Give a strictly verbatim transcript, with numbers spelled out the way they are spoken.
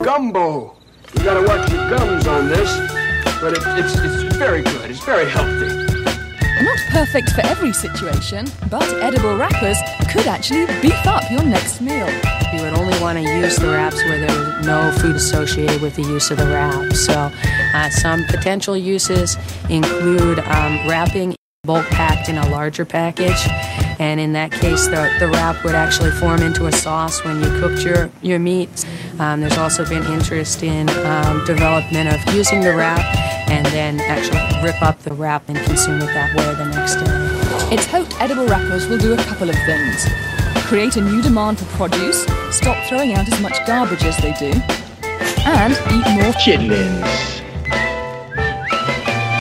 gumbo. You gotta watch your gums on this, but it, it's, it's very good. It's very healthy. Not perfect for every situation, but edible wrappers could actually beef up your next meal. You would only want to use the wraps where there's no food associated with the use of the wrap. So uh, some potential uses include um, wrapping bulk packed in a larger package, and in that case the, the wrap would actually form into a sauce when you cooked your, your meats. Um, there's also been interest in um, development of using the wrap and then actually rip up the wrap and consume it that way the next day. It's hoped edible wrappers will do a couple of things. Create a new demand for produce, stop throwing out as much garbage as they do, and eat more chitlins.